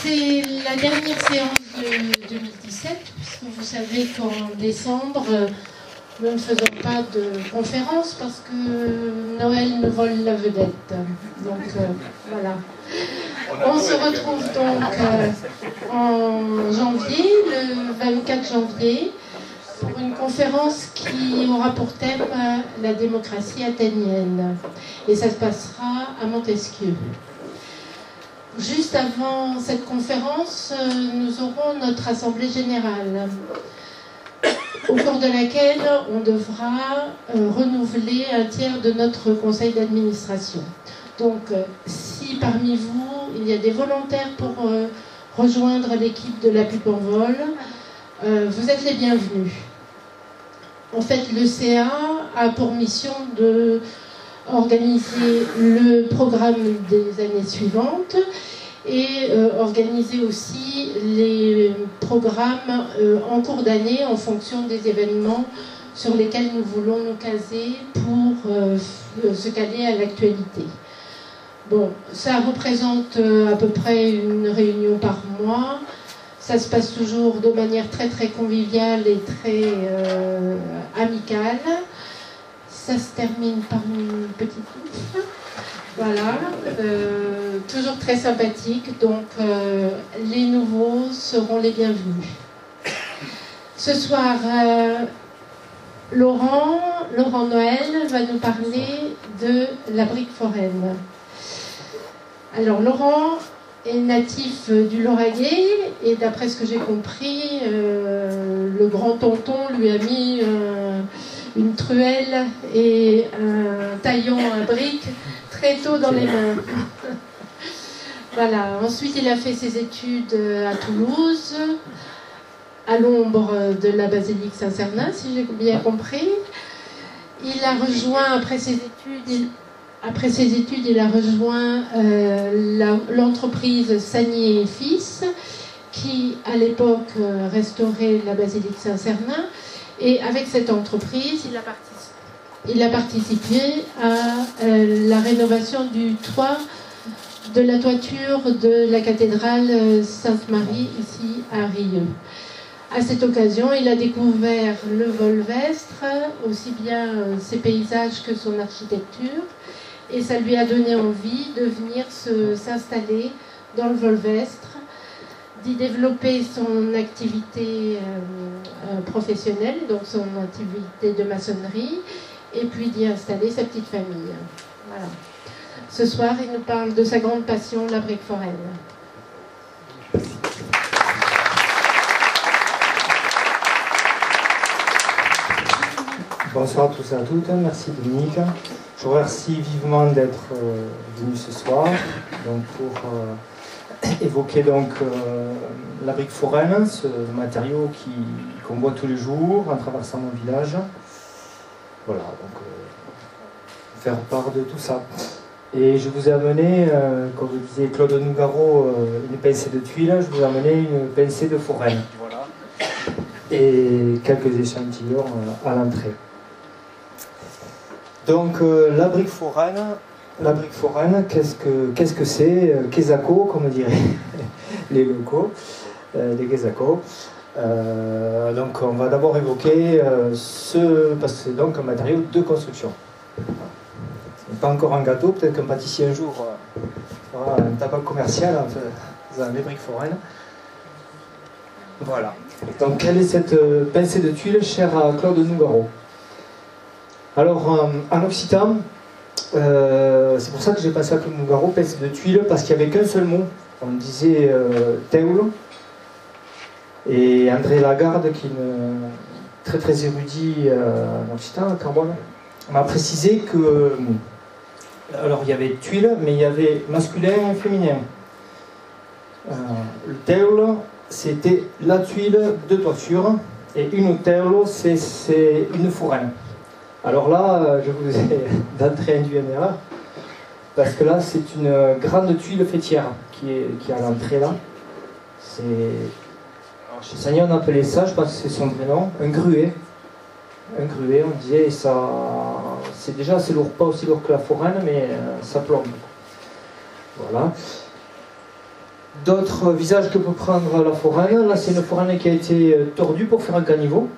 C'est la dernière séance de 2017, puisque vous savez qu'en décembre, nous ne faisons pas de conférence parce que Noël nous vole la vedette. Donc voilà. On se retrouve donc en janvier, le 24 janvier, pour une conférence qui aura pour thème la démocratie athénienne. Et ça se passera à Montesquieu. Juste avant cette conférence, nous aurons notre assemblée générale, au cours de laquelle on devra renouveler un tiers de notre conseil d'administration. Donc, si parmi vous, il y a des volontaires pour rejoindre l'équipe de la Pipe en vol, vous êtes les bienvenus. En fait, le CA a pour mission de organiser le programme des années suivantes et organiser aussi les programmes en cours d'année en fonction des événements sur lesquels nous voulons nous caser pour se caler à l'actualité. Bon, ça représente à peu près une réunion par mois. Ça se passe toujours de manière très très conviviale et très amicale. Ça se termine par une petite bouffe. Voilà, toujours très sympathique. Donc les nouveaux seront les bienvenus. Ce soir, Laurent Noël va nous parler de la brique foraine. Alors Laurent est natif du Lauragais et d'après ce que j'ai compris, le grand tonton lui a mis une truelle et un taillon à briques très tôt dans les mains. Voilà. Ensuite, il a fait ses études à Toulouse, à l'ombre de la basilique Saint-Cernin, si j'ai bien compris. Il a rejoint, après ses études, il a rejoint l'entreprise Sagnier et Fils, qui, à l'époque, restaurait la basilique Saint-Cernin. Et avec cette entreprise, il a participé à la rénovation du toit de la toiture de la cathédrale Sainte-Marie, ici à Rieux. À cette occasion, il a découvert le Volvestre, aussi bien ses paysages que son architecture, et ça lui a donné envie de venir s'installer dans le Volvestre, d'y développer son activité professionnelle, donc son activité de maçonnerie, et puis d'y installer sa petite famille. Voilà. Ce soir, il nous parle de sa grande passion, la brique foraine. Bonsoir à tous et à toutes, merci Dominique. Je vous remercie vivement d'être venu ce soir donc pour évoquer donc la brique foraine, ce matériau qu'on voit tous les jours en traversant mon village. Voilà, donc faire part de tout ça. Et je vous ai amené, comme vous disait Claude Nougaro, une pincée de tuiles, je vous ai amené une pincée de foraine. Voilà. Et quelques échantillons à l'entrée. Donc la brique foraine, qu'est-ce que c'est? Quesaco, comme diraient les locaux, les Quesacos. Donc on va d'abord évoquer parce que c'est donc un matériau de construction. Ce n'est pas encore un gâteau, peut-être qu'un pâtissier un jour fera un tabac commercial en faisant les briques foraines. Voilà. Donc quelle est cette pincée de tuiles chère à Claude Nougaro? Alors en occitan, c'est pour ça que j'ai passé à Claude Nougaro, pincée de tuiles, parce qu'il n'y avait qu'un seul mot. On disait teul. Et André Lagarde, qui est très très érudit en occitan, en Carbone, m'a précisé que, alors il y avait tuile, mais il y avait masculin et féminin. Le teul, c'était la tuile de toiture, et une teul, c'est une foraine. Alors là, je vous ai d'entrée induit en erreur, parce que là, c'est une grande tuile fêtière qui est à l'entrée là. Chez Sagna, on appelait ça, je pense que c'est son vrai nom, un gruet. Un gruet, on disait, ça, c'est déjà assez lourd, pas aussi lourd que la foraine, mais ça plombe. Voilà. d'autres visages que peut prendre la foraine. Là, c'est une foraine qui a été tordue pour faire un caniveau.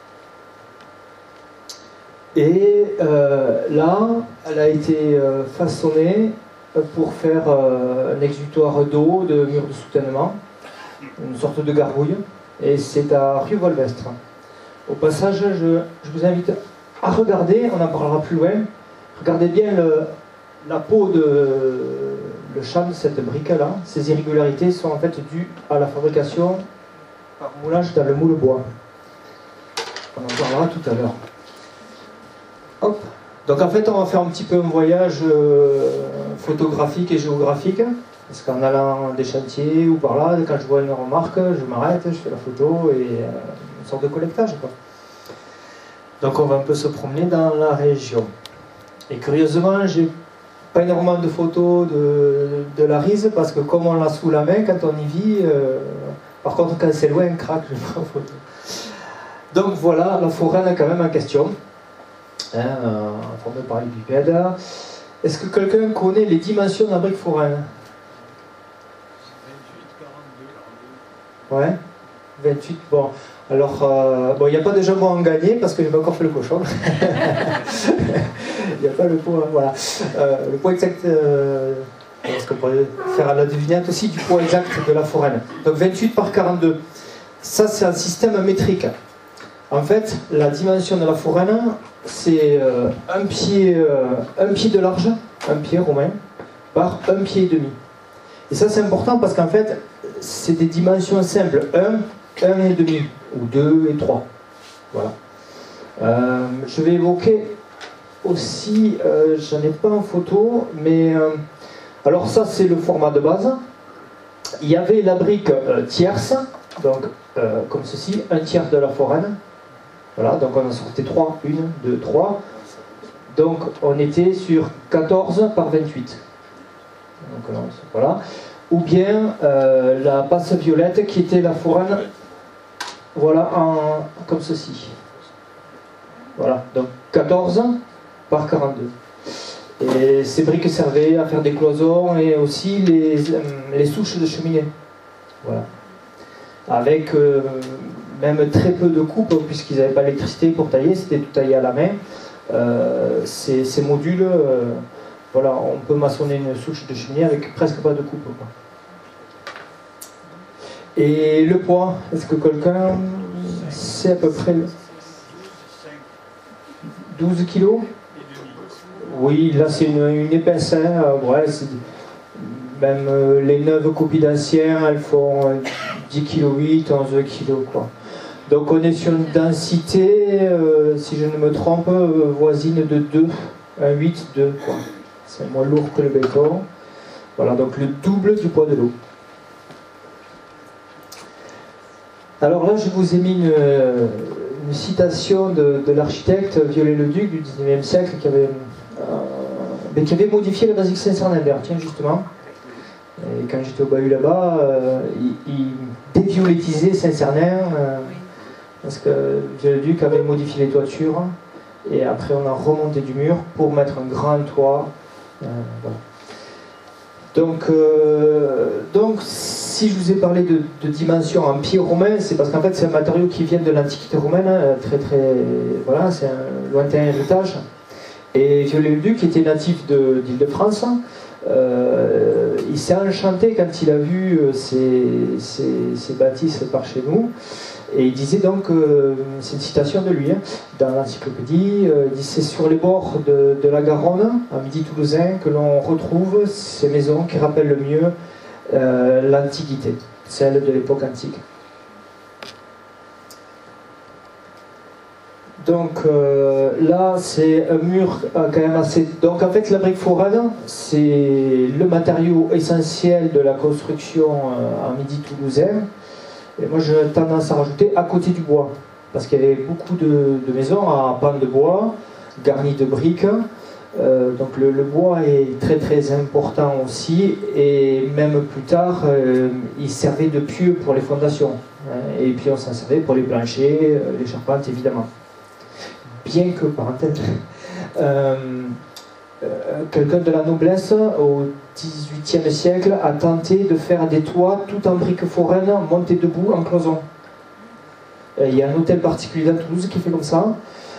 Et là, elle a été façonnée pour faire un exutoire d'eau, de mur de soutènement, une sorte de gargouille. Et c'est à Rieux-Volvestre. Au passage, je vous invite à regarder, on en parlera plus loin. Regardez bien la peau le champ de cette brique-là. Ces irrégularités sont en fait dues à la fabrication par moulage dans le moule bois. On en parlera tout à l'heure. Hop. Donc en fait, on va faire un petit peu un voyage photographique et géographique. Parce qu'en allant des chantiers ou par là, quand je vois une remarque, je m'arrête, je fais la photo et une sorte de collectage, quoi. Donc on va un peu se promener dans la région. Et curieusement, j'ai pas énormément de photos de la Rise parce que comme on l'a sous la main, quand on y vit, par contre quand c'est loin, craque, je prends photo. Donc voilà, la foraine quand même en question, formée par les bipèdes. Est-ce que quelqu'un connaît les dimensions d'un brique foraine? 28, 42. Ouais, 28, bon. Alors, bon, il n'y a pas de jambon à en gagner parce que je n'ai pas encore fait le cochon. Il n'y a pas le poids, voilà. Le poids exact, parce qu'on pourrait faire la devinette aussi du poids exact de la foraine. Donc 28 par 42. Ça, c'est un système métrique. En fait, la dimension de la foraine, c'est un pied de large, un pied romain, par un pied et demi. Et ça, c'est important parce qu'en fait, c'est des dimensions simples. 1 et demi, ou 2 et 3. Voilà. Je vais évoquer aussi, j'en ai pas en photo, mais alors ça c'est le format de base. Il y avait la brique tierce, donc comme ceci, un tiers de la foraine. Voilà, donc on en sortait 3, 1, 2, 3. Donc on était sur 14 par 28. Donc voilà. Ou bien la passe violette qui était la foraine. Voilà, comme ceci. Voilà, donc 14 par 42. Et ces briques servaient à faire des cloisons et aussi les souches de cheminée. Voilà. Avec même très peu de coupe, puisqu'ils n'avaient pas l'électricité pour tailler, c'était tout taillé à la main. Ces modules, voilà, on peut maçonner une souche de cheminée avec presque pas de coupe, quoi. Et le poids, est-ce que quelqu'un sait à peu près 12 kilos? Oui, là c'est une épaisseur, ouais, même les neuves copies d'anciens, elles font 10 kg, 11 kg, quoi. Donc on est sur une densité, si je ne me trompe, voisine de 2, un 8, 2, quoi. C'est moins lourd que le béton. Voilà, donc le double du poids de l'eau. Alors là, je vous ai mis une citation de l'architecte Viollet-le-Duc du 19e siècle qui avait modifié la basilique Saint-Sernin-d'Air, tiens, justement. Et quand j'étais au bahut là-bas, il déviolettisait Saint-Cernin parce que Viollet-le-Duc avait modifié les toitures et après on a remonté du mur pour mettre un grand toit. Voilà. Donc, si je vous ai parlé de dimension en pied romain, c'est parce qu'en fait c'est un matériau qui vient de l'Antiquité romaine, voilà, c'est un lointain héritage. Et Viollet-le-Duc, qui était natif d'Île-de-France, il s'est enchanté quand il a vu ces bâtisses par chez nous. Et il disait donc, c'est une citation de lui, dans l'encyclopédie, il dit c'est sur les bords de la Garonne, à Midi toulousain, que l'on retrouve ces maisons qui rappellent le mieux l'Antiquité, celle de l'époque antique. Donc là, c'est un mur quand même assez... Donc en fait, la brique foraine, c'est le matériau essentiel de la construction à Midi toulousain. Et moi, j'ai tendance à rajouter à côté du bois, parce qu'il y avait beaucoup de maisons à pans de bois, garnies de briques. Donc le bois est très très important aussi, et même plus tard, il servait de pieux pour les fondations. Et puis on s'en servait pour les planchers, les charpentes évidemment. Bien que, parenthèse, quelqu'un de la noblesse au XVIIIe siècle a tenté de faire des toits tout en briques foraines montés debout en cloison. Il y a un hôtel particulier dans Toulouse qui fait comme ça.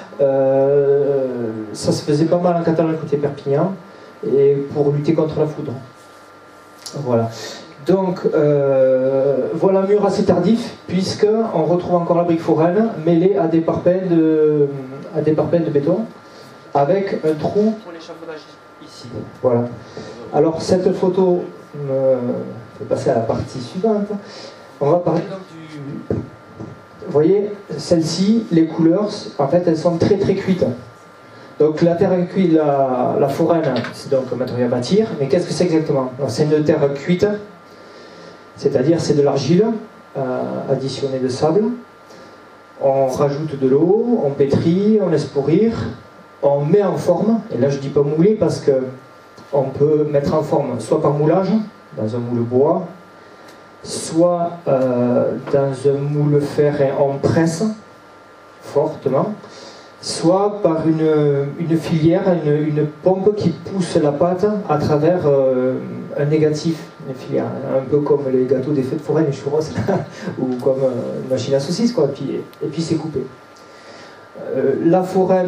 Ça se faisait pas mal en Catalogne côté Perpignan, et pour lutter contre la foudre. Voilà. Donc voilà un mur assez tardif, puisqu'on retrouve encore la brique foraine mêlée à des parpaings de béton, avec un trou pour l'échafaudage ici. Voilà. Alors cette photo me fait passer à la partie suivante. On va parler donc du... Vous voyez, celle-ci, les couleurs, en fait, elles sont très très cuites. Donc la terre cuite, la foraine, c'est donc un matériau à bâtir. Mais qu'est-ce que c'est exactement? C'est une terre cuite, c'est-à-dire c'est de l'argile additionnée de sable. On rajoute de l'eau, on pétrit, on laisse pourrir, on met en forme. Et là je dis pas mouler parce que on peut mettre en forme soit par moulage, dans un moule bois, soit dans un moule fer et on presse fortement, soit par une filière, une pompe qui pousse la pâte à travers un négatif, une filière, un peu comme les gâteaux des fêtes foraines, les churros, ou comme une machine à saucisses, quoi, et puis c'est coupé. La foraine,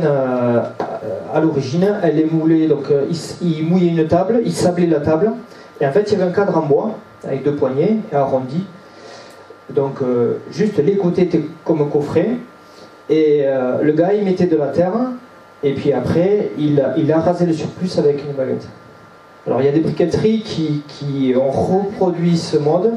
à l'origine, elle est moulée, donc il mouillait une table, il sablait la table, et en fait il y avait un cadre en bois, avec 2 poignées, arrondis. Donc juste les côtés étaient comme un coffret, et le gars il mettait de la terre, et puis après il a rasé le surplus avec une baguette. Alors il y a des briqueteries qui ont reproduit ce mode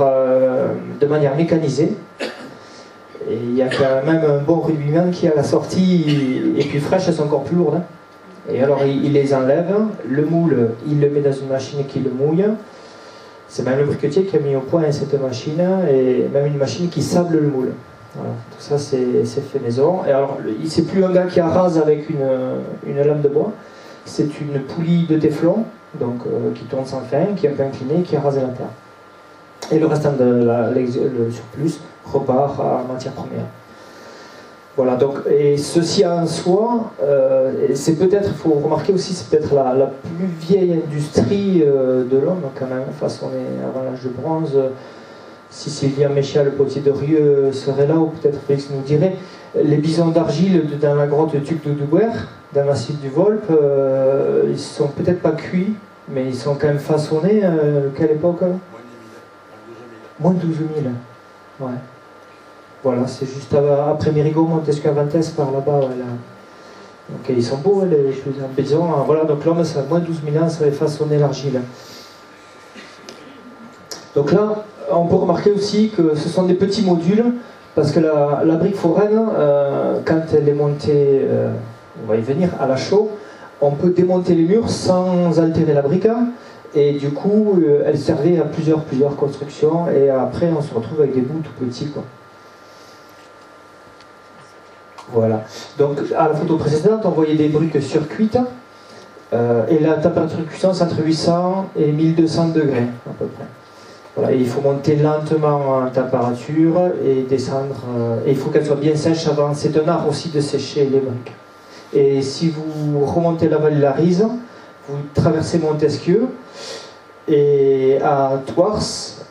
de manière mécanisée, et il y a quand même un bon rubiment qui à la sortie, et puis fraîches elles sont encore plus lourdes. Et alors il les enlève, le moule il le met dans une machine qui le mouille. C'est même le briquetier qui a mis au point cette machine, et même une machine qui sable le moule. Voilà. Tout ça c'est fait maison. Et alors c'est plus un gars qui arrase avec une lame de bois, c'est une poulie de téflon, donc qui tourne sans fin, qui est un peu inclinée, qui arrase la terre. Et le restant le surplus repart à matière première. Voilà, donc, et ceci en soi, c'est peut-être, il faut remarquer aussi, c'est peut-être la plus vieille industrie de l'homme, quand même, façonnée avant l'âge de bronze. Si Sylvia Méchia, le potier de Rieux, serait là, ou peut-être Félix nous dirait, les bisons d'argile dans la grotte de Tuc de Doubert, dans la suite du Volpe, ils ne sont peut-être pas cuits, mais ils sont quand même façonnés. Quelle époque? Moins de 12 000. Ouais. Voilà, c'est juste après Mérigot, Montesquieu, Avantes, par là-bas. Voilà. Donc ils sont beaux, les bisons. Voilà, donc l'homme, ça a moins de 12 000 ans, ça avait façonné l'argile. Donc là, on peut remarquer aussi que ce sont des petits modules, parce que la brique foraine, quand elle est montée, on va y venir, à la chaux, on peut démonter les murs sans altérer la brique, et du coup, elle servait à plusieurs constructions, et après, on se retrouve avec des bouts tout petits, quoi. Voilà. Donc, à la photo précédente, on voyait des briques surcuites, et la température de cuisson, c'est entre 800 et 1200 degrés, à peu près. Voilà, et il faut monter lentement en température et descendre. Et il faut qu'elle soit bien sèche avant. C'est un art aussi de sécher les briques. Et si vous remontez la vallée de la Rise, vous traversez Montesquieu, et à Thouars,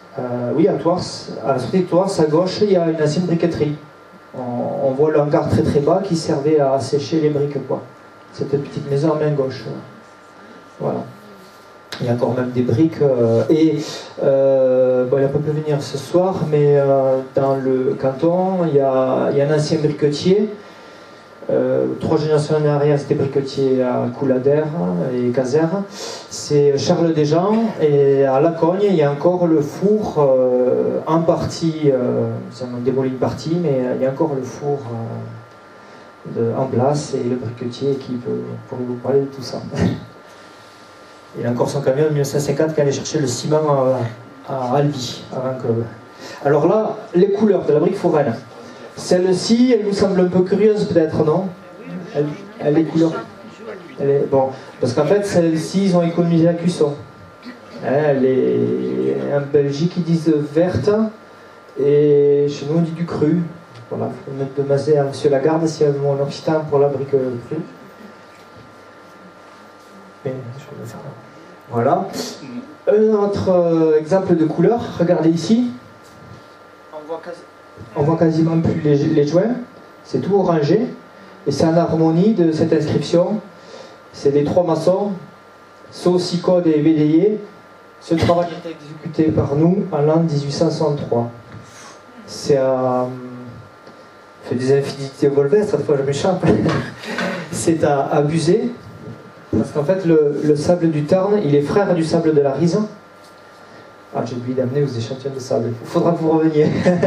à la sortie de Thouars, à gauche, il y a une ancienne briqueterie. On voit le hangar très très bas qui servait à sécher les briques, quoi. Cette petite maison à main gauche. Voilà. Il y a encore même des briques. Il n'a pas pu venir ce soir, mais dans le canton, il y a un ancien briquetier. 3 générations en arrière, c'était briquetier à Couladère et Casères. C'est Charles Desjean, et à Lacogne, il y a encore le four en partie, ça m'a démoli une partie, mais il y a encore le four en place, et le briquetier qui pourrait vous parler de tout ça. Il a encore son camion en 1950 qui allait chercher le ciment à Albi. Alors là, les couleurs de la brique foraine. Celle-ci, elle nous semble un peu curieuse peut-être, non? Elle est couleur. Bon, parce qu'en fait, celle-ci, ils ont économisé la cuisson. Elle est en Belgique, ils disent verte, et chez nous, on dit du cru. Voilà, il faut me demander à M. Lagarde s'il y a mon occitan pour la brique crue. Voilà. Un autre exemple de couleur, regardez ici. On voit quasiment plus les joints. C'est tout orangé. Et c'est en harmonie de cette inscription. C'est les 3 maçons, Sicode et Védéier. Ce travail est exécuté par nous en l'an 1863. C'est à... fait des infinités Volvestre, cette fois je m'échappe. C'est à Buzet. Parce qu'en fait, le sable du Tarn, il est frère du sable de la Rise. Ah, j'ai oublié d'amener aux échantillons de sable. Il faudra que vous reveniez.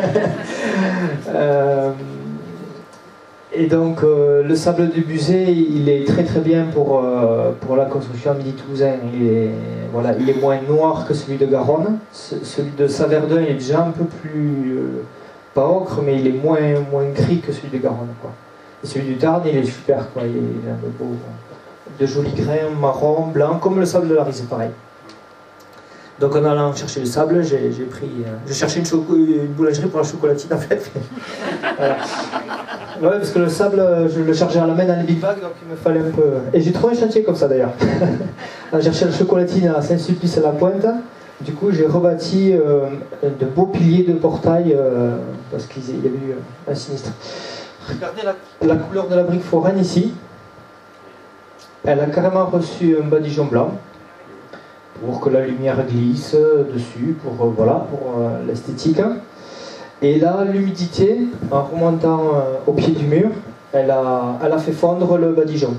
Et donc, le sable du Buzet, il est très très bien pour la construction à Midi-Toulousain. Il est moins noir que celui de Garonne. Celui de Saverdun, il est déjà un peu plus... pas ocre, mais il est moins gris que celui de Garonne, quoi. Et celui du Tarn, il est super, quoi. Il est un peu beau, de jolis grains, marron, blanc, comme le sable de la Rise, pareil. Donc en allant chercher le sable, j'ai cherché une boulangerie pour la chocolatine en fait. Voilà. Ouais, parce que le sable, je le chargeais à la main dans les big bags, donc il me fallait un peu... Et j'ai trouvé un chantier comme ça d'ailleurs. J'ai cherché la chocolatine à Saint-Sulpice-à-la-Pointe. Du coup, j'ai rebâti de beaux piliers de portail parce qu'il y avait eu un sinistre. Regardez la couleur de la brique foraine ici. Elle a carrément reçu un badigeon blanc pour que la lumière glisse dessus, pour l'esthétique. Et là, l'humidité, en remontant au pied du mur, elle a fait fondre le badigeon.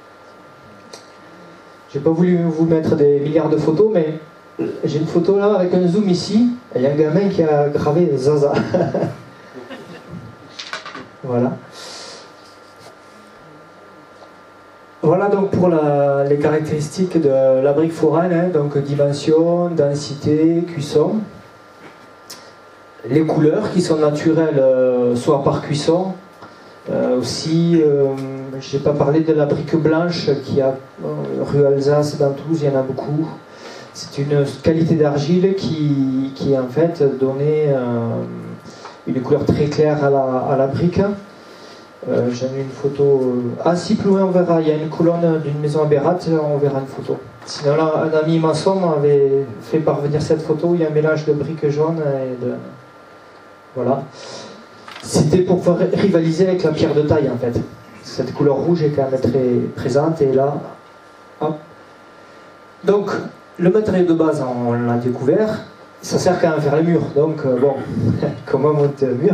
J'ai pas voulu vous mettre des milliards de photos, mais j'ai une photo là avec un zoom ici, et il y a un gamin qui a gravé Zaza. Voilà. Voilà donc pour les caractéristiques de la brique foraine, hein, donc dimension, densité, cuisson. Les couleurs qui sont naturelles, soit par cuisson, aussi, je n'ai pas parlé de la brique blanche qui a rue Alsace dans Toulouse, il y en a beaucoup. C'est une qualité d'argile qui en fait donnait une couleur très claire à la brique. J'en ai une photo. Ah si, plus loin on verra, il y a une colonne d'une maison à Bérat, on verra une photo. Sinon là, un ami maçon m'avait fait parvenir cette photo, il y a un mélange de briques jaunes et de... Voilà. C'était pour rivaliser avec la pierre de taille en fait. Cette couleur rouge est quand même très présente et là... Hop. Donc, le matériau de base, on l'a découvert, ça sert quand même à faire les murs. Donc bon, comment monter un mur?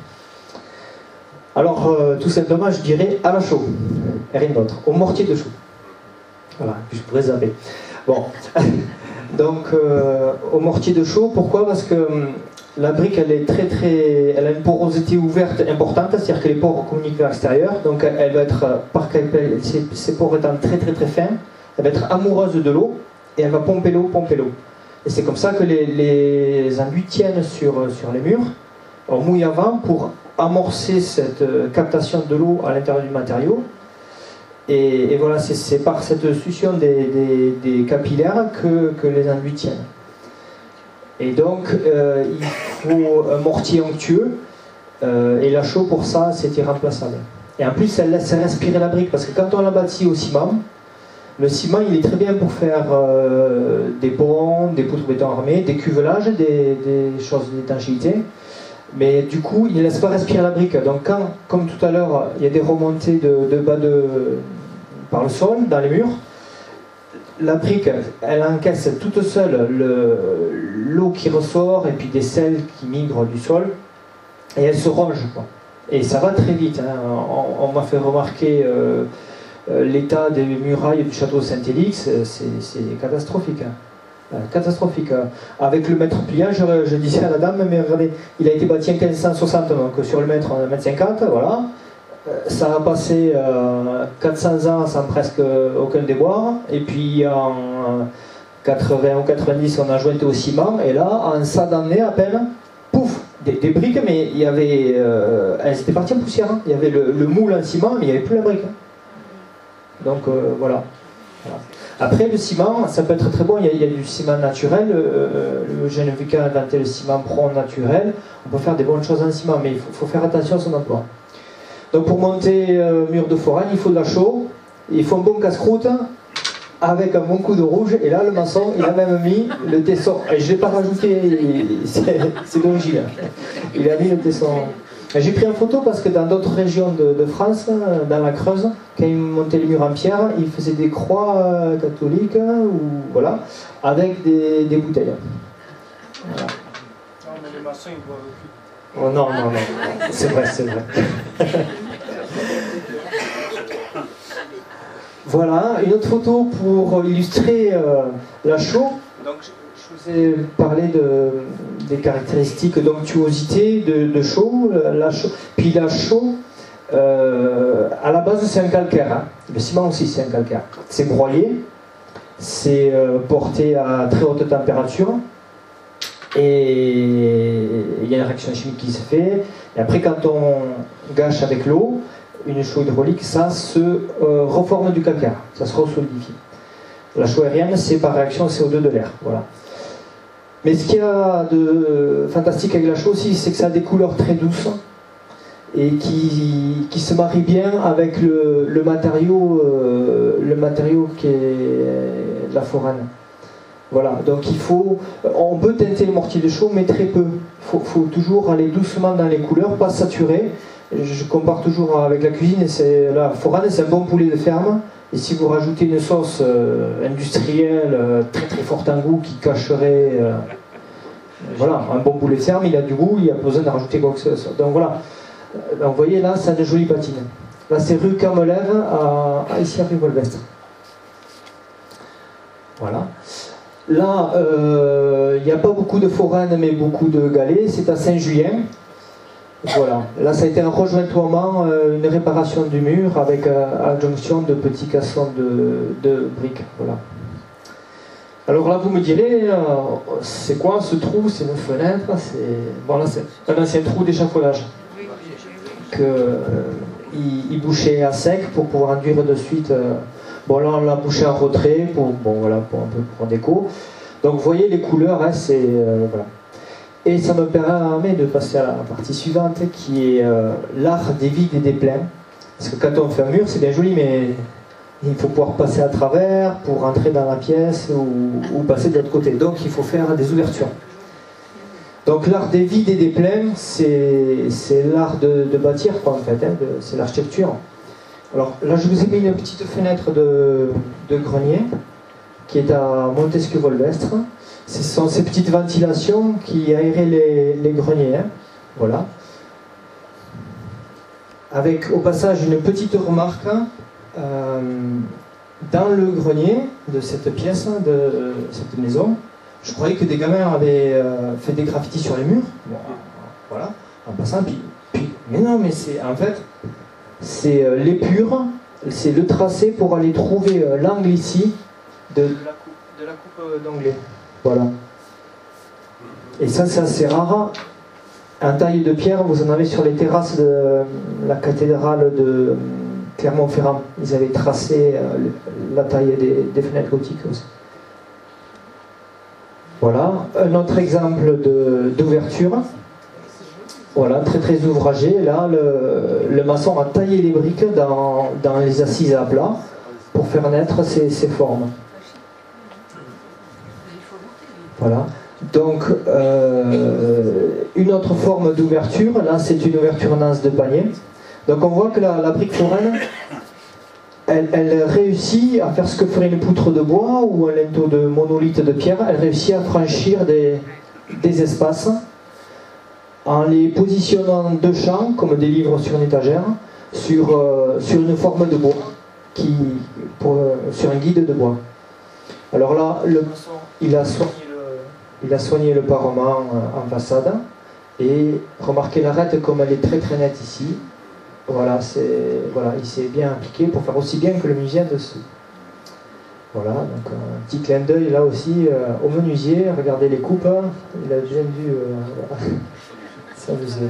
Alors, tout simplement, je dirais à la chaux, et rien d'autre, au mortier de chaux. Voilà, puis je pourrais zapper. Bon, donc au mortier de chaux, pourquoi? Parce que la brique, elle est elle a une porosité ouverte importante, c'est-à-dire que les pores communiquent vers l'extérieur, donc elle va être, ces pores étant très fins, elle va être amoureuse de l'eau, et elle va pomper l'eau. Et c'est comme ça que les enduits tiennent sur les murs. On mouille avant pour amorcer cette captation de l'eau à l'intérieur du matériau. Et voilà, c'est par cette succion des capillaires que les enduits tiennent. Et donc, il faut un mortier onctueux, et la chaux pour ça, c'est irremplaçable. Et en plus, elle laisse respirer la brique, parce que quand on la bâtit au ciment, le ciment, il est très bien pour faire des ponts, des poutres béton armées, des cuvelages, des choses d'étanchéité. Mais du coup, il ne laisse pas respirer la brique. Donc quand, comme tout à l'heure, il y a des remontées de bas par le sol, dans les murs, la brique, elle encaisse toute seule l'eau qui ressort et puis des sels qui migrent du sol, et elle se ronge, quoi. Et ça va très vite, hein. On m'a fait remarquer l'état des murailles du château Saint-Élix, c'est catastrophique. Hein. Catastrophique. Avec le mètre pliant, je disais à la dame, mais regardez, il a été bâti en 1560, donc sur le mètre, on a 1,50 m, voilà. Ça a passé 400 ans sans presque aucun déboire, et puis en 80 ou 90, on a jointé au ciment, et là, en 100 années à peine, pouf, des briques, mais il y avait, elles étaient parties en poussière, hein. Il y avait le moule en ciment, mais il n'y avait plus la brique. Hein. Donc voilà. Après, le ciment, ça peut être très bon. Il y a du ciment naturel. Le Genevica a inventé le ciment Pro naturel. On peut faire des bonnes choses en ciment, mais il faut faire attention à son emploi. Donc pour monter mur de foraine, il faut de la chaux, il faut un bon casse-croûte, avec un bon coup de rouge, et là le maçon il a même mis le tesson, et je ne l'ai pas rajouté, c'est d'origine, il a mis le tesson. J'ai pris en photo parce que dans d'autres régions de France, dans la Creuse, quand ils montaient les murs en pierre, ils faisaient des croix catholiques, ou, voilà, avec des bouteilles. Voilà. Non, mais les maçons ils boivent plus. Oh non, non, non, c'est vrai, c'est vrai. Voilà, une autre photo pour illustrer la chaux. Donc, je vous ai parlé des caractéristiques d'onctuosité de chaux. Puis la chaux, à la base, c'est un calcaire. Hein. Le ciment aussi, c'est un calcaire. C'est broyé, c'est porté à très haute température. Et il y a une réaction chimique qui se fait. Et après, quand on gâche avec l'eau, une chaux hydraulique, ça se reforme du calcaire, ça se resolidifie. La chaux aérienne, c'est par réaction CO2 de l'air. Voilà. Mais ce qu'il y a de fantastique avec la chaux aussi, c'est que ça a des couleurs très douces et qui se marient bien avec le matériau qui est la forane. Voilà, donc on peut teinter le mortier de chaux, mais très peu. Il faut toujours aller doucement dans les couleurs, pas saturer. Je compare toujours avec la cuisine, la forane c'est un bon poulet de ferme, et si vous rajoutez une sauce industrielle très très forte en goût qui cacherait voilà, un bon poulet de ferme, il a du goût, il n'y a pas besoin de rajouter quoi que ce soit. Donc voilà, donc, vous voyez là, ça a de jolies patines. Là c'est rue Camelève, ici à rue Volvestre. Voilà. Là, il n'y a pas beaucoup de forane, mais beaucoup de galets, c'est à Saint-Julien. Voilà, là ça a été un rejointoiement, une réparation du mur avec adjonction de petits cassons de briques. Voilà. Alors là vous me direz, c'est quoi ce trou? C'est une fenêtre? Bon là c'est un ancien trou d'échafaudage qu'il bouchait à sec pour pouvoir enduire de suite. Bon là on l'a bouché en retrait pour un peu pour déco. Donc vous voyez les couleurs, hein, c'est voilà. Et ça me permet de passer à la partie suivante qui est l'art des vides et des pleins. Parce que quand on fait un mur, c'est bien joli, mais il faut pouvoir passer à travers pour rentrer dans la pièce ou passer de l'autre côté. Donc il faut faire des ouvertures. Donc l'art des vides et des pleins, c'est l'art de bâtir, quoi, en fait, hein, c'est l'architecture. Alors là, je vous ai mis une petite fenêtre de grenier qui est à Montesquieu-Volvestre. Ce sont ces petites ventilations qui aéraient les greniers. Hein. Voilà. Avec au passage une petite remarque. Dans le grenier de cette pièce, de cette maison, je croyais que des gamins avaient fait des graffitis sur les murs. Bon, voilà. En passant, mais non, mais c'est en fait, c'est l'épure, c'est le tracé pour aller trouver l'angle ici de la coupe d'anglais. Voilà. Et ça, c'est assez rare. En taille de pierre, vous en avez sur les terrasses de la cathédrale de Clermont-Ferrand. Ils avaient tracé la taille des fenêtres gothiques aussi. Voilà. Un autre exemple d'ouverture. Voilà, très très ouvragé. Là, le maçon a taillé les briques dans les assises à plat pour faire naître ces formes. Voilà. Donc, une autre forme d'ouverture, là c'est une ouverture en anse de panier. Donc on voit que la brique foraine, elle réussit à faire ce que ferait une poutre de bois ou un linteau de monolithe de pierre. Elle réussit à franchir des espaces en les positionnant de champs, comme des livres sur une étagère, sur une forme de bois, sur un guide de bois. Alors là, le maçon, il a soigné le parement en façade, et remarquez l'arête comme elle est très très nette ici. Voilà, il s'est bien impliqué pour faire aussi bien que le musicien dessous. Voilà, donc un petit clin d'œil là aussi au menuisier. Regardez les coupes, hein. Il a bien dû s'amuser.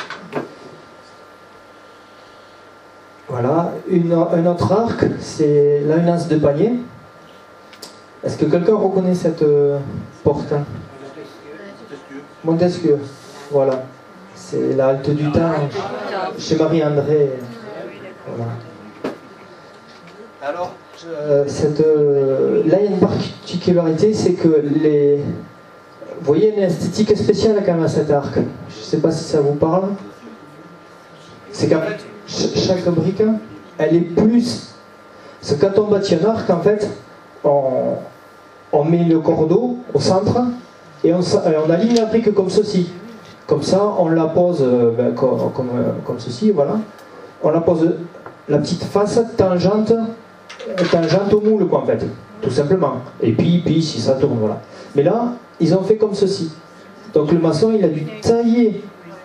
Voilà, un autre arc, c'est là une anse de panier. Est-ce que quelqu'un reconnaît cette porte? Montesquieu, voilà. C'est la halte du temps chez Marie-André. Voilà. Alors, Là, il y a une particularité, c'est que vous voyez une esthétique spéciale quand même à cet arc. Je ne sais pas si ça vous parle. C'est qu'en fait, chaque brique, elle est plus... C'est quand on bâtit un arc, en fait, on met le cordeau au centre et on aligne la brique comme ceci. Comme ça, on la pose comme ceci, voilà. On la pose la petite face tangente au moule, quoi, en fait, tout simplement. Et puis si ça tourne, voilà. Mais là, ils ont fait comme ceci. Donc le maçon, il a dû tailler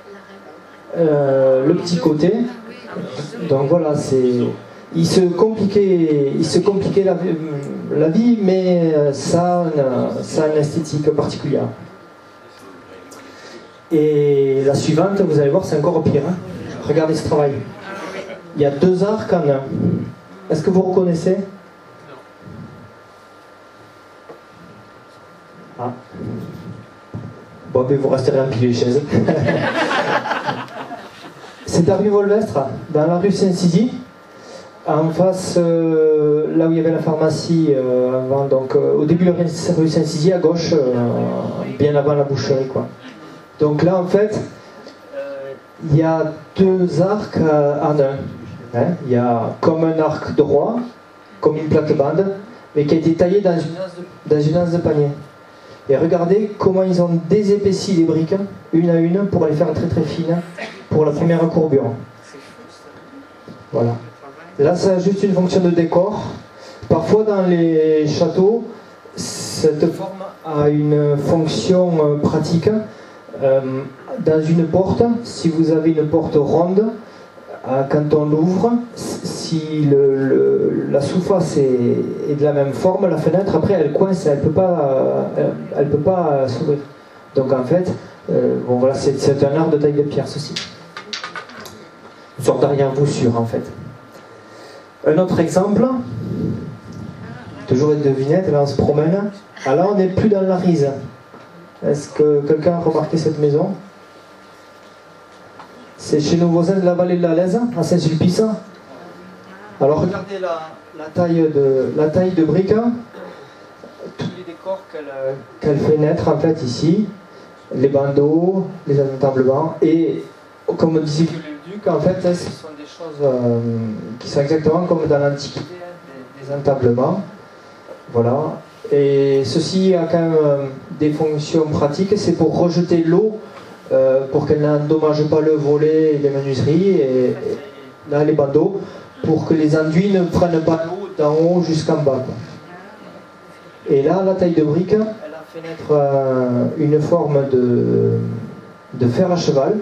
le petit côté. Donc voilà, il se compliquait la vie, mais ça a une esthétique particulière. Et la suivante, vous allez voir, c'est encore pire. Hein. Regardez ce travail. Il y a 2 arcs en un. Est-ce que vous reconnaissez? Ah. Bon, mais vous resterez empilés les chaises. C'est à rue Volvestre, dans la rue Saint-Sizy, en face, là où il y avait la pharmacie, avant, donc au début de la rue Saint-Sizy, à gauche, bien avant la boucherie, quoi. Donc là, en fait, il y a 2 arcs en un. Hein. Il y a comme un arc droit, comme une plate-bande, mais qui a été taillé dans une anse de panier. Et regardez comment ils ont désépaissi les briques, une à une, pour les faire très très fines, pour la première courbure. Voilà. Là, ça a juste une fonction de décor. Parfois, dans les châteaux, cette forme a une fonction pratique. Dans une porte, si vous avez une porte ronde, quand on l'ouvre, si la sous-face est de la même forme, la fenêtre, après, elle coince, elle peut pas s'ouvrir. Donc en fait, bon, voilà, c'est un art de taille de pierre, ceci. Une sorte d'arrière-voussure, en fait. Un autre exemple, toujours une devinette, là on se promène. Ah, là, on n'est plus dans la Rise. Est-ce que quelqu'un a remarqué cette maison? C'est chez nos voisins de la vallée de la Lèze, à Saint-Sulpice. Alors regardez la taille de briques, tous les décors qu'elle fait naître en fait ici, les bandeaux, les entablements, et comme disait le duc, en fait, ce sont des choses qui sont exactement comme dans l'Antiquité, des entablements. Voilà. Et ceci a quand même des fonctions pratiques, c'est pour rejeter l'eau, pour qu'elle n'endommage pas le volet et les menuiseries, et là les bandeaux, pour que les enduits ne prennent pas l'eau d'en haut jusqu'en bas. Et là, la taille de brique, elle a fait naître une forme de fer à cheval,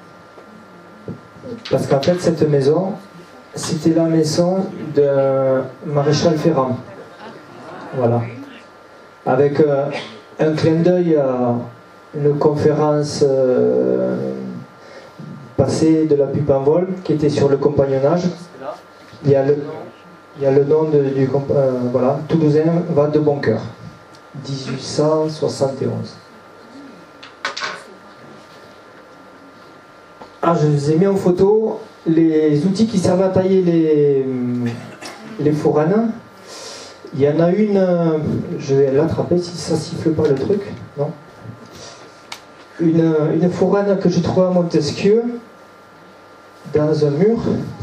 parce qu'en fait cette maison, c'était la maison d'un maréchal Ferrand. Voilà. Avec un clin d'œil à une conférence passée de la Pipe en vol qui était sur le compagnonnage. Il y a le nom du voilà, Toulousain va de bon cœur, 1871. Ah, je vous ai mis en photo les outils qui servent à tailler les foraines. Il y en a une, je vais l'attraper si ça siffle pas le truc, non? Une foraine que j'ai trouvée à Montesquieu, dans un mur.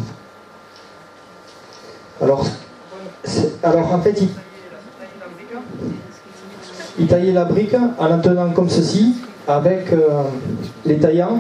Alors en fait, il taillait la brique en la tenant comme ceci, avec les taillants.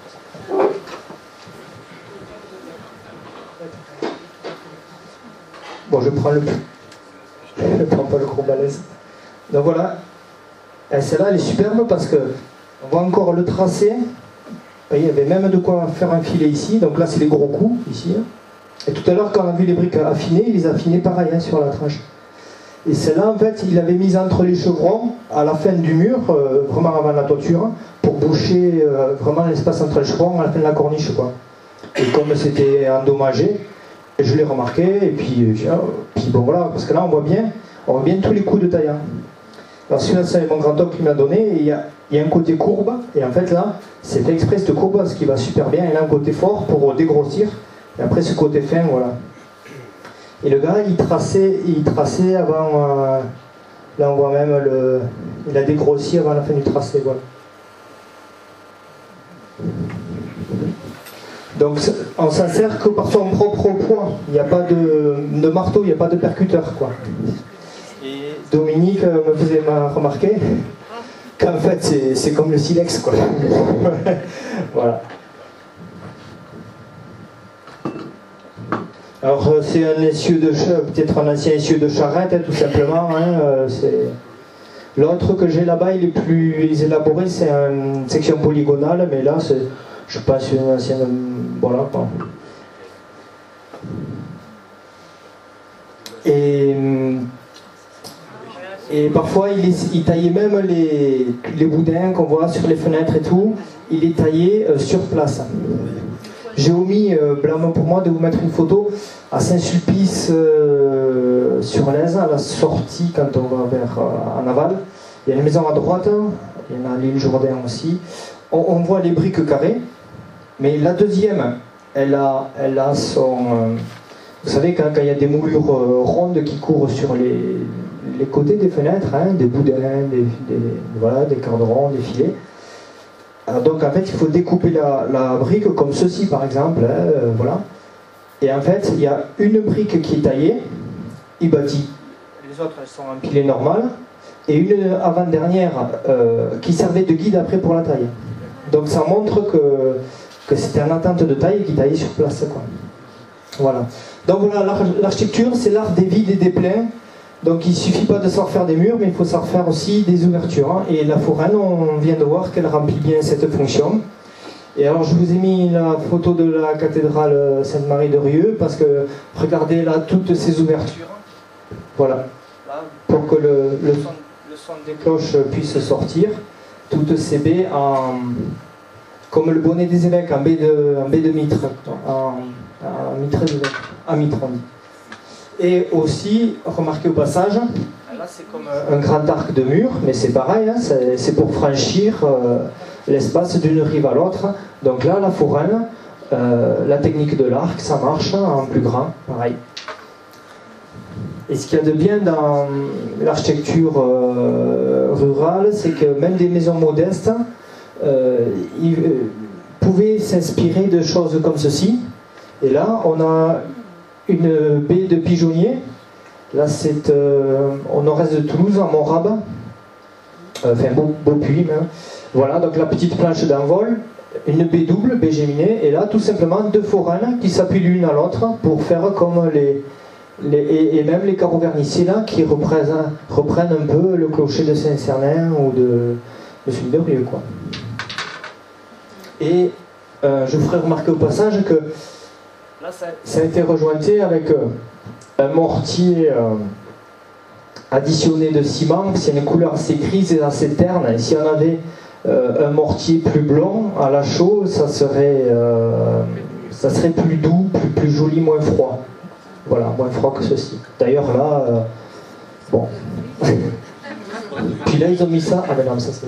Bon, je prends je prends pas le gros balèze. Donc voilà, celle-là elle est superbe parce que on voit encore le tracé. Il y avait même de quoi faire un filet ici. Donc là c'est les gros coups ici. Et tout à l'heure quand on a vu les briques affinées, il les a affinées pareil hein, sur la tranche. Et celle-là en fait il l'avait mise entre les chevrons à la fin du mur, vraiment avant la toiture, pour boucher vraiment l'espace entre les chevrons à la fin de la corniche quoi. Et comme c'était endommagé, je l'ai remarqué, et puis bon voilà, parce que là on voit bien tous les coups de taillant. Alors celui-là c'est mon grand-oncle qui m'a donné, et il y a un côté courbe, et en fait là, c'est fait exprès cette courbe, ce qui va super bien, et là un côté fort pour dégrossir, et après ce côté fin, voilà. Et le gars, il traçait avant... là, on voit même il a dégrossi avant la fin du tracé. Voilà. Donc, on s'en sert que par son propre poids. Il n'y a pas de marteau, il n'y a pas de percuteur, quoi. Et Dominique me faisait remarquer qu'en fait, c'est comme le silex, quoi. Voilà. Alors c'est un essieu de peut-être un ancien essieu de charrette, hein, tout simplement. Hein, l'autre que j'ai là-bas, il est plus élaboré, c'est une section polygonale, mais là, je passe une ancienne. Voilà. Bon. Et parfois, il taillait même les boudins qu'on voit sur les fenêtres et tout, il les taillait sur place. J'ai omis, blâme pour moi, de vous mettre une photo à Saint-Sulpice sur l'Aise, à la sortie quand on va vers en aval. Il y a une maison à droite, il y en a à l'île Jourdain aussi. On voit les briques carrées, mais la deuxième, elle a son... vous savez, quand il y a des moulures rondes qui courent sur les côtés des fenêtres, hein, des boudins, voilà, des cordons, des filets. Alors donc en fait il faut découper la brique comme ceci par exemple, hein, voilà. Et en fait il y a une brique qui est taillée, il bâtit. Les autres elles sont empilées normales, et une avant-dernière qui servait de guide après pour la taille. Donc ça montre que c'était en attente de taille et qu'il taillait sur place, quoi. Voilà. Donc voilà, l'architecture c'est l'art des vides et des pleins. Donc il ne suffit pas de savoir faire des murs, mais il faut savoir faire aussi des ouvertures. Hein. Et la foraine, on vient de voir qu'elle remplit bien cette fonction. Et alors je vous ai mis la photo de la cathédrale Sainte-Marie de Rieux, parce que regardez là toutes ces ouvertures. Voilà. Là, pour que le son des cloches puisse sortir. Toutes ces baies comme le bonnet des évêques, en baie de mitre. En mitre d'évêque. En mitre, on dit. Et aussi, remarquez au passage, là c'est comme un grand arc de mur, mais c'est pareil, hein, c'est pour franchir l'espace d'une rive à l'autre. Donc là, la foraine, la technique de l'arc, ça marche en plus grand, pareil. Et ce qu'il y a de bien dans l'architecture rurale, c'est que même des maisons modestes pouvaient s'inspirer de choses comme ceci. Et là, on a une baie de pigeonnier. Là, c'est au nord-est de Toulouse, à Montrabes. Enfin, Beaupuy, même. Voilà, donc la petite planche d'envol, une baie double, baie géminée, et là, tout simplement, deux foraines qui s'appuient l'une à l'autre pour faire comme et même les carreaux vernissés, là, qui reprennent un peu le clocher de Saint-Cernin ou de celui de Rieux, quoi. Et je vous ferai remarquer au passage que là, ça a été rejointé avec un mortier additionné de ciment. C'est une couleur assez grise et assez terne. Et si on avait un mortier plus blanc à la chaux, ça serait plus doux, plus joli, moins froid. Voilà, moins froid que ceci. D'ailleurs là, bon. Puis là ils ont mis ça. Ah ben non, ça c'est...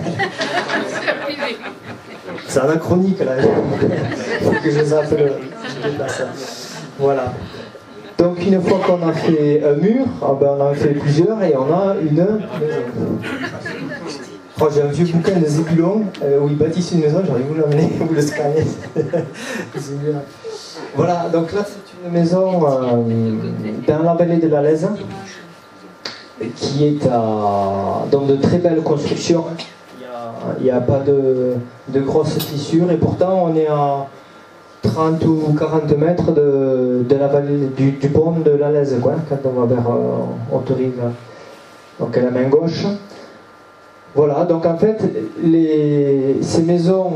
C'est anachronique là. Il faut que je zappe le... Voilà. Donc une fois qu'on a fait un mur, ben on en a fait plusieurs et on a une maison. Oh, j'ai un vieux bouquin de Zébulon où il bâtissait une maison, j'aurais voulu l'amener, vous le scanner. Voilà, donc là c'est une maison dans la vallée de la Lèze qui est dans de très belles constructions. Il n'y a pas de grosses fissures et pourtant on est à 30 ou 40 mètres de la vallée du pont de la Lèze, quoi, quand on va vers Haute-Rive, donc à la main gauche. Voilà, donc en fait, ces maisons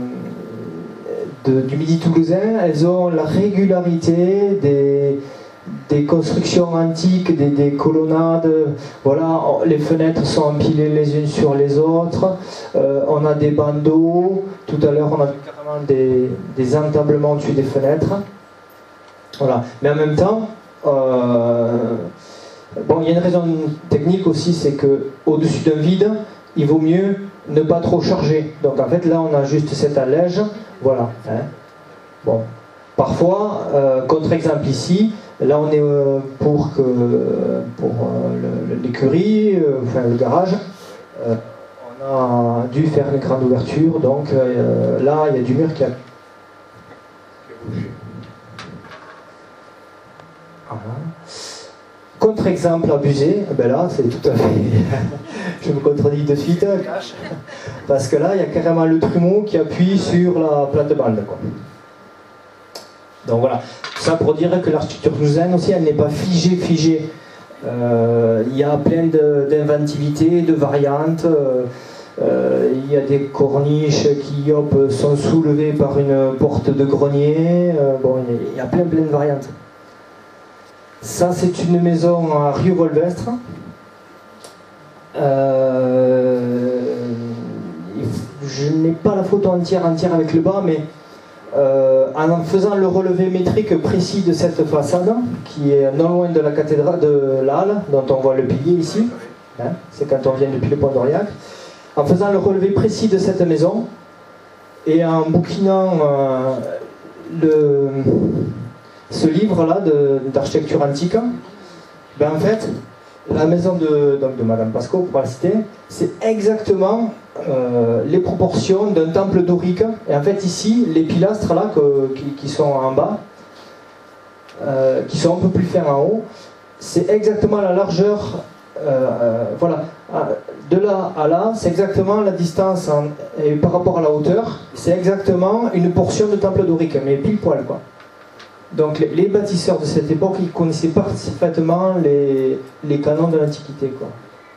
du Midi toulousain, elles ont la régularité des constructions antiques, des colonnades. Voilà, les fenêtres sont empilées les unes sur les autres. On a des bandeaux. Tout à l'heure, on a vu carrément des entablements au-dessus des fenêtres. Voilà. Mais en même temps, bon, il y a une raison technique aussi, c'est que au-dessus d'un vide, il vaut mieux ne pas trop charger. Donc en fait, là, on a juste cet allège. Voilà. Hein. Bon. Parfois, contre-exemple ici, Là, on est pour l'écurie, enfin le garage. On a dû faire une grande ouverture, donc là, il y a du mur qui a... Voilà. Contre-exemple abusé, ben là, c'est tout à fait... Je me contredis de suite, parce que là, il y a carrément le trumeau qui appuie sur la plate-bande, quoi. Donc voilà, ça pour dire que l'architecture toulousaine aussi, elle n'est pas figée. Il y a plein d'inventivité, de variantes. Il y a des corniches qui sont soulevées par une porte de grenier. Bon, il y a plein de variantes. Ça, c'est une maison à Rieux-Volvestre. Je n'ai pas la photo entière avec le bas, mais en faisant le relevé métrique précis de cette façade, qui est non loin de la cathédrale de la Halle, dont on voit le pilier ici, hein, c'est quand on vient depuis le pont d'Aurillac, en faisant le relevé précis de cette maison, et en bouquinant ce livre-là d'architecture antique, ben en fait, la maison de Madame Pasco, pour la citer, c'est exactement les proportions d'un temple dorique. Et en fait, ici, les pilastres là, qui sont en bas, qui sont un peu plus fins en haut, c'est exactement la largeur. Voilà, de là à là, c'est exactement la distance et par rapport à la hauteur, c'est exactement une portion de temple dorique, mais pile poil, quoi. Donc les bâtisseurs de cette époque, ils connaissaient parfaitement les canons de l'Antiquité, quoi.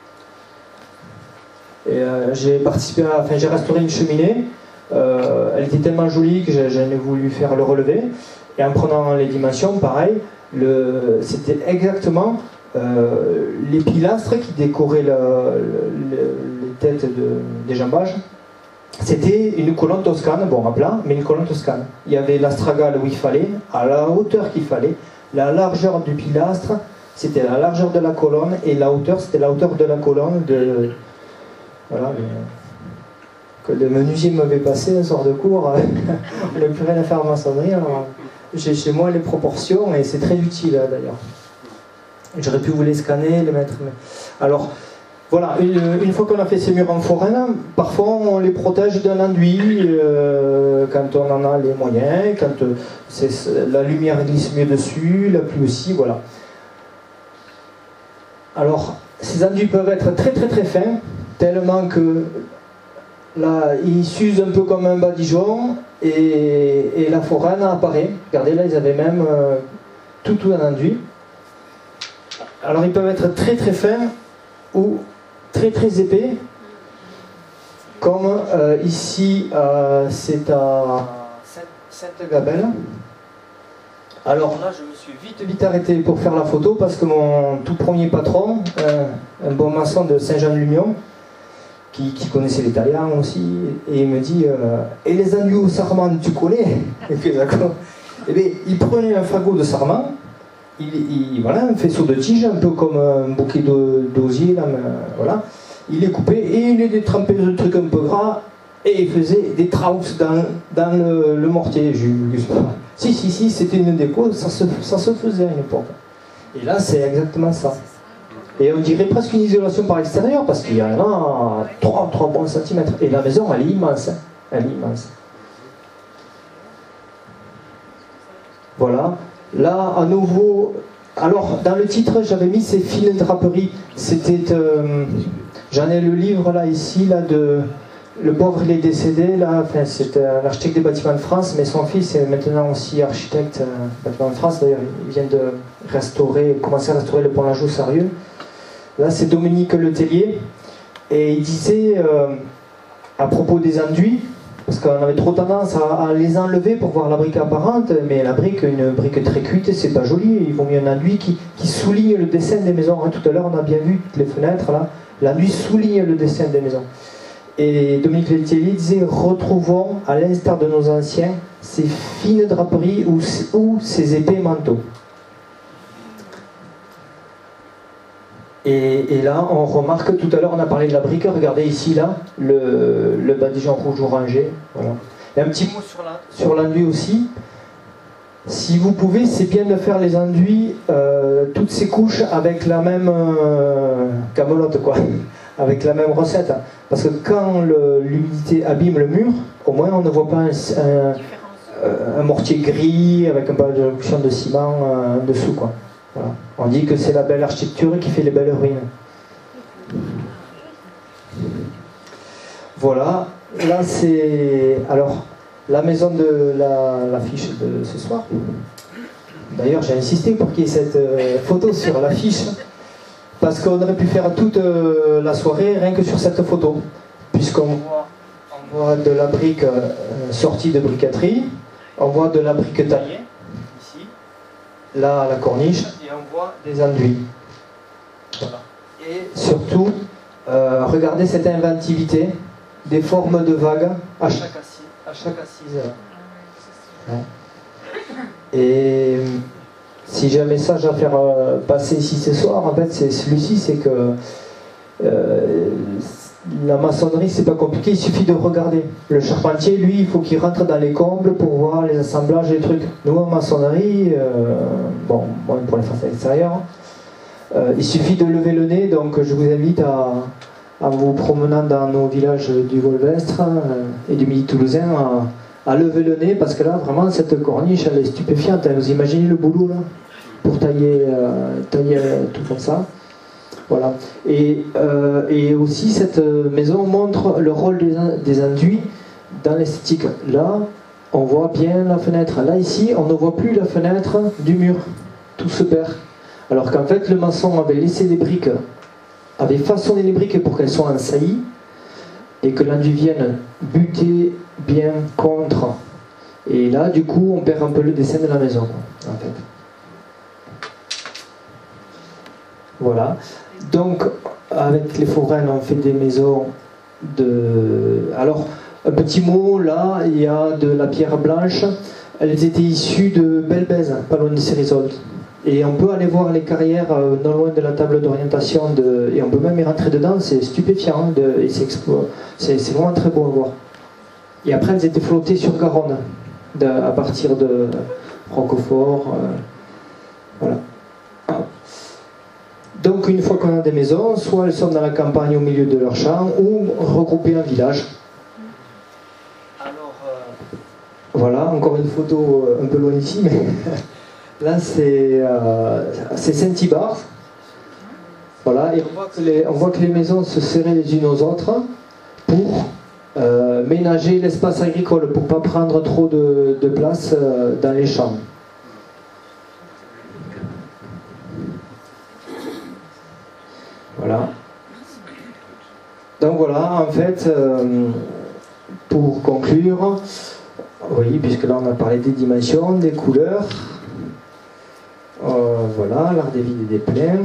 Et j'ai restauré une cheminée. Elle était tellement jolie que j'en ai voulu faire le relevé. Et en prenant les dimensions, pareil, c'était exactement les pilastres qui décoraient les têtes des jambages. C'était une colonne toscane, bon à plat, mais une colonne toscane. Il y avait l'astragale où il fallait, à la hauteur qu'il fallait. La largeur du pilastre, c'était la largeur de la colonne, et la hauteur, c'était la hauteur de la colonne. Voilà, que le menuisier m'avait passé un soir de cours. On n'a plus rien à faire en maçonnerie, alors j'ai chez moi les proportions, et c'est très utile d'ailleurs. J'aurais pu vous les scanner, les mettre. Alors, voilà, une fois qu'on a fait ces murs en foraine, parfois on les protège d'un enduit quand on en a les moyens, quand la lumière glisse mieux dessus, la pluie aussi, voilà. Alors, ces enduits peuvent être très très très fins, tellement que là, ils s'usent un peu comme un badigeon et la foraine apparaît. Regardez, là, ils avaient même tout un enduit. Alors, ils peuvent être très très fins ou très très épais, comme ici c'est à Sainte-Gabelle. Alors là, je me suis vite arrêté pour faire la photo parce que mon tout premier patron, un bon maçon de Saint-Jean-de-Lumion, qui connaissait l'italien aussi, et il me dit et les enduits au sarment, tu connais? Et puis d'accord. Et bien, il prenait un fagot de sarment. Voilà, un faisceau de tige, un peu comme un bouquet d'osier, voilà. Il est coupé et il est détrempé de trucs un peu gras et il faisait des trausses dans le mortier. Si, c'était une déco, ça se faisait à une époque. Et là, c'est exactement ça. Et on dirait presque une isolation par l'extérieur parce qu'il y en a 3 bons centimètres. Et la maison, elle est immense. Hein. Elle est immense. Voilà. Là, à nouveau, alors dans le titre, j'avais mis ces fines draperies. C'était, j'en ai le livre là, ici, là, le pauvre il est décédé, là, enfin, c'était l'architecte des bâtiments de France, mais son fils est maintenant aussi architecte des bâtiments de France. D'ailleurs, il vient de commencer à restaurer le pont La Joux-Sarieux. Là, c'est Dominique Letellier, et il disait à propos des enduits. Parce qu'on avait trop tendance à les enlever pour voir la brique apparente, mais la brique, une brique très cuite, c'est pas joli. Il vaut mieux un enduit qui souligne le dessin des maisons. Hein, tout à l'heure, on a bien vu toutes les fenêtres là. L'enduit souligne le dessin des maisons. Et Dominique Letellier disait retrouvons, à l'instar de nos anciens, ces fines draperies ou ces épais manteaux. Et là, on remarque, tout à l'heure, on a parlé de la brique, regardez ici, là, le badigeon rouge orangé, voilà. Et un petit mot sur l'enduit aussi. Si vous pouvez, c'est bien de faire les enduits, toutes ces couches avec la même camelote, quoi, avec la même recette. Parce que quand l'humidité abîme le mur, au moins on ne voit pas un mortier gris avec un peu de cushion de ciment dessous, quoi. Voilà. On dit que c'est la belle architecture qui fait les belles ruines. Voilà, là c'est alors la maison de l'affiche de ce soir. D'ailleurs, j'ai insisté pour qu'il y ait cette photo sur l'affiche, parce qu'on aurait pu faire toute la soirée rien que sur cette photo, puisqu'on voit de la brique sortie de briqueterie, on voit de la brique taillée, ici, là la corniche, et on voit des enduits. Voilà. Et surtout, regardez cette inventivité, des formes de vagues à chaque assise. Ouais. Et si j'ai un message à faire passer ici ce soir, en fait, c'est celui-ci, c'est que la maçonnerie, c'est pas compliqué, il suffit de regarder. Le charpentier, lui, il faut qu'il rentre dans les combles pour voir les assemblages et les trucs. Nous, en maçonnerie, bon, pour les façades extérieures, il suffit de lever le nez, donc je vous invite à vous promenant dans nos villages du Volvestre et du Midi toulousain à lever le nez, parce que là vraiment cette corniche elle est stupéfiante. Vous imaginez le boulot là pour tailler tout comme ça. Voilà. Et aussi cette maison montre le rôle des enduits dans l'esthétique. Là on voit bien la fenêtre. Là ici on ne voit plus la fenêtre du mur. Tout se perd. Alors qu'en fait le maçon avait laissé des briques, avait façonné les briques pour qu'elles soient en saillie et que l'enduit vienne buter bien contre. Et là, du coup, on perd un peu le dessin de la maison, en fait. Voilà. Donc, avec les foraines, on fait des maisons de... Alors, un petit mot, là, il y a de la pierre blanche. Elles étaient issues de Belbèze, pas loin de Cérisolte. Et on peut aller voir les carrières non loin de la table d'orientation, et on peut même y rentrer dedans, c'est stupéfiant, et c'est vraiment très beau à voir. Et après elles étaient flottées sur Garonne, à partir de Roquefort, voilà. Donc une fois qu'on a des maisons, soit elles sont dans la campagne au milieu de leur champ, ou regroupées en village. Alors, voilà, encore une photo un peu loin ici, mais... Là, c'est Saint-Ibars. Voilà, et on voit que les maisons se serraient les unes aux autres pour ménager l'espace agricole, pour ne pas prendre trop de place dans les champs. Voilà. Donc voilà, en fait, pour conclure, oui, puisque là on a parlé des dimensions, des couleurs. Voilà, l'art des vides et des pleins.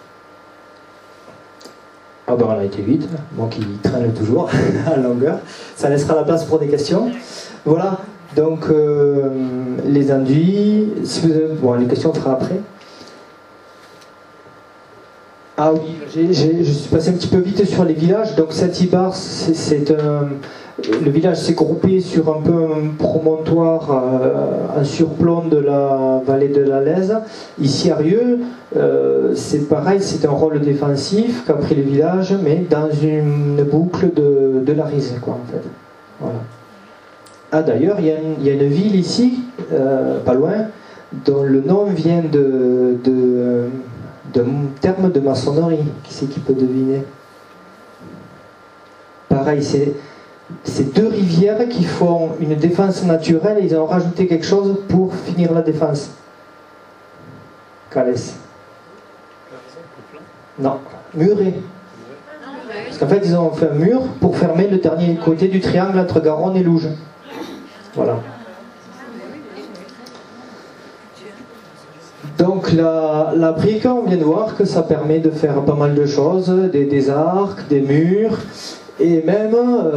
Ah ben on a été vite, moi qui traîne toujours à longueur. Ça laissera la place pour des questions. Voilà, donc les enduits. Si vous avez... Bon, les questions on fera après. Ah oui, je suis passé un petit peu vite sur les villages. Donc Saint-Ibars, c'est un... Le village s'est groupé sur un peu un promontoire en surplomb de la vallée de la Lèze. Ici à Rieux, c'est pareil, c'est un rôle défensif qu'a pris le village, mais dans une boucle de la Rise, quoi, en fait. Voilà. Ah d'ailleurs, il y a une ville ici, pas loin, dont le nom vient d'un terme de maçonnerie. Qui c'est qui peut deviner? Pareil, c'est deux rivières qui font une défense naturelle et ils ont rajouté quelque chose pour finir la défense. Calès. Non, Muret. Parce qu'en fait, ils ont fait un mur pour fermer le dernier côté du triangle entre Garonne et Louge. Voilà. Donc la brique, on vient de voir que ça permet de faire pas mal de choses, des arcs, des murs, et même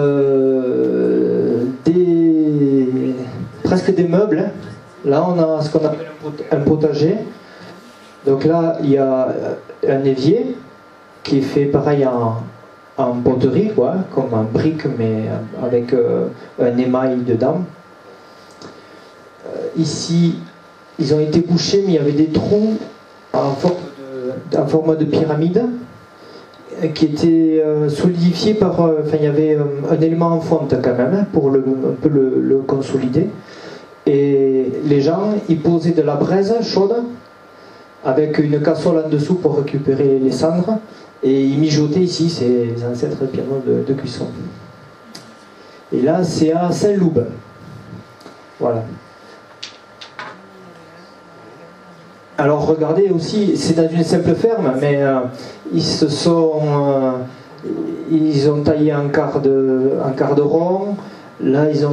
presque des meubles. Là on a ce qu'on appelle un potager. Donc là il y a un évier qui est fait pareil en poterie, quoi, comme en brique mais avec un émail dedans. Ici ils ont été bouchés, mais il y avait des trous en forme de pyramide qui étaient solidifiés par... Enfin, il y avait un élément en fonte quand même, hein, pour un peu le consolider. Et les gens, ils posaient de la braise chaude avec une casserole en dessous pour récupérer les cendres. Et ils mijotaient ici, c'est les ancêtres pianos de cuisson. Et là, c'est à Saint-Loube. Voilà. Alors regardez aussi, c'est dans une simple ferme, mais ils ont taillé un quart de rond. Là, ils ont